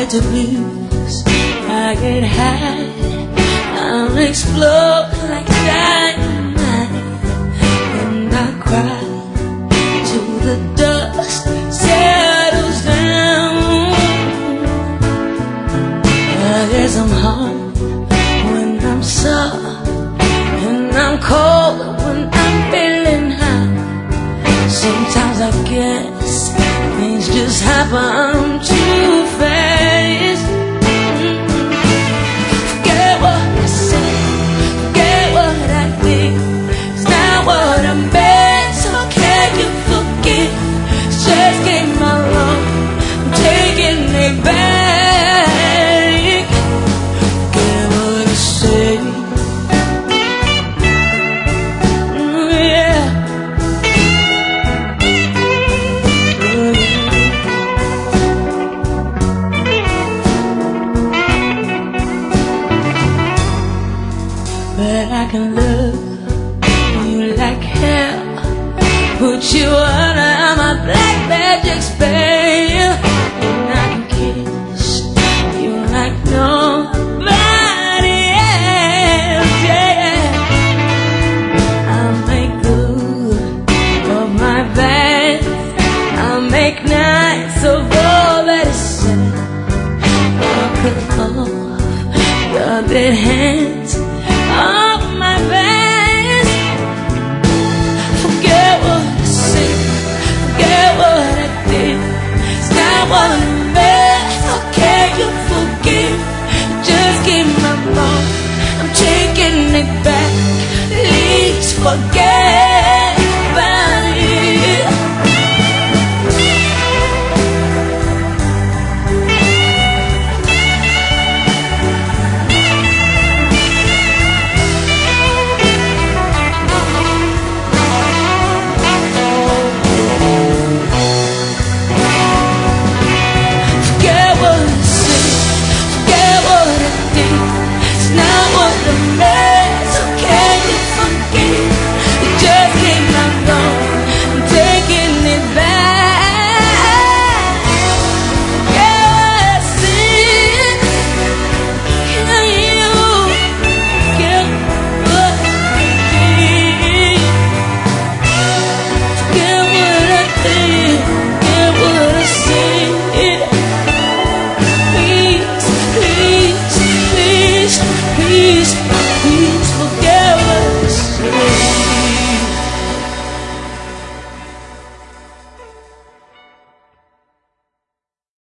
like to please. I get high, I'll explode like dynamite, and I cry till the dust settles down. I guess I'm hard when I'm soft, and I'm cold when I'm feeling high. Sometimes I guess things just happen too fast. Forget what I said, forget what I did. It's not what I meant, so can you forgive? It's just game my wrong, I'm taking it back. Forget what I said. But I can love you like hell, put you under my black magic spell, and I can kiss you like nobody else, yeah. I'll make good of my bad, I'll make nights of all that is said. I'll cut off your dead hands